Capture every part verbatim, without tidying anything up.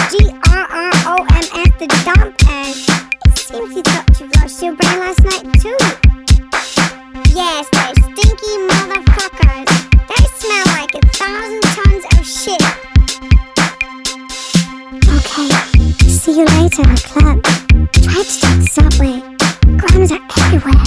G R R O M S the dump, and it seems you thought you lost your brain last night too. Yes, they're stinky motherfuckers. They smell like a thousand tons of shit. Okay, see you later in the club. Try to take the subway. Grams are everywhere.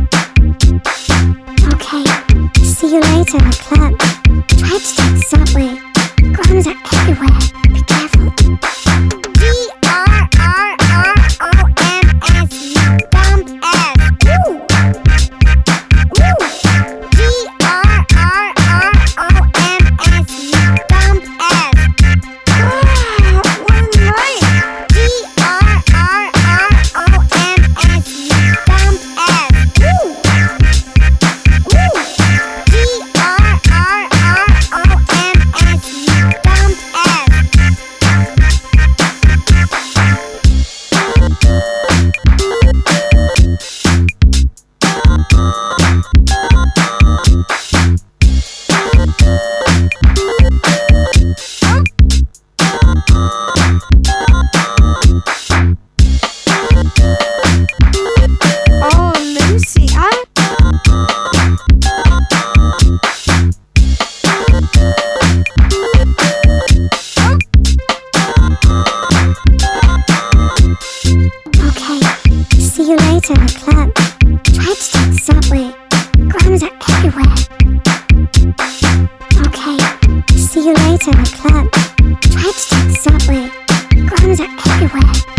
Okay, see you later in the club. Try to take the subway. Grams are everywhere. Be careful. G R R R O M S, you dump ass. Ooh. Ooh. G R R R O M S, you dump ass. Ah, one night. G R R R O M S, you dump ass. Ooh. Ooh. G R R R O M S, you dump ass. Oh, Lucy, I... Okay, see you later in the club. Try to take the subway. Grams are everywhere. Okay, see you later in the club. Try to take the subway. Grams are everywhere.